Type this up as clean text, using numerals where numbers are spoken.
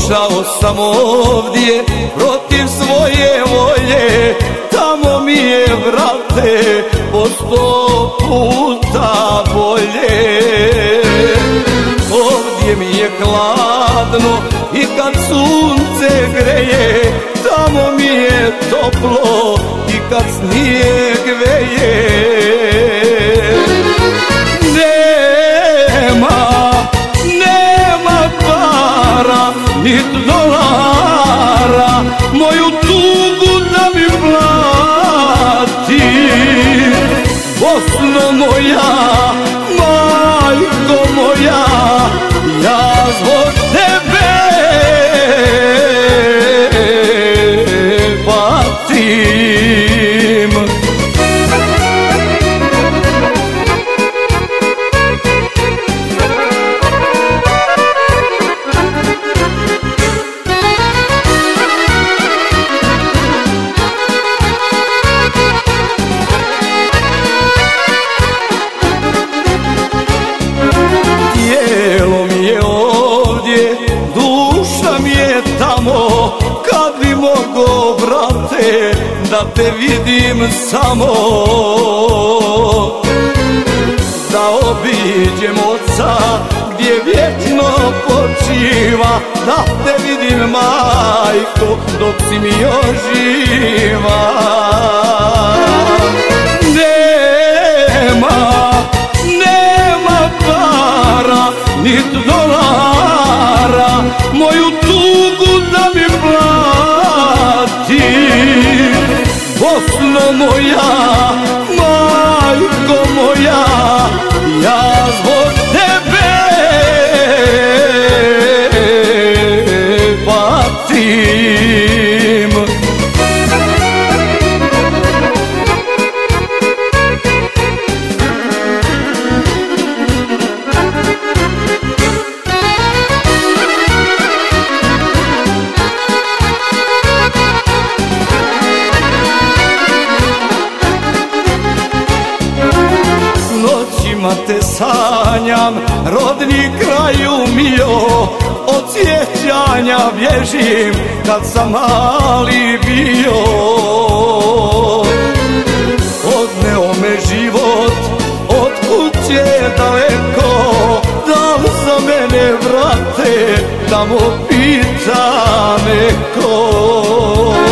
Došao sam ovdje protiv svoje volje, tamo mi je, brate, po 100 puta bolje. Ovdje mi je hladno i kad sunce greje, tamo mi je toplo i kad snijeg veje. Nema para, nit dolara, moju tugu da mi plati. Bosno moja, majko moja, ja zbog tebe patim. Kad bi mogo, brate, da te vidim samo, da obiđem oca gdje vječno počiva, da te vidim, majko, dok si mi još živa. Nema para, nit dolara, moju tugu da mi plati. Bosno moja, majko moja, ja zbog tebe patim. Noćima te sanjam, rodni kraju mio, od sjećanja bježim kad sam mali bio. Odneo me život od kuće daleko, da li za mene, brate, tamo pita neko.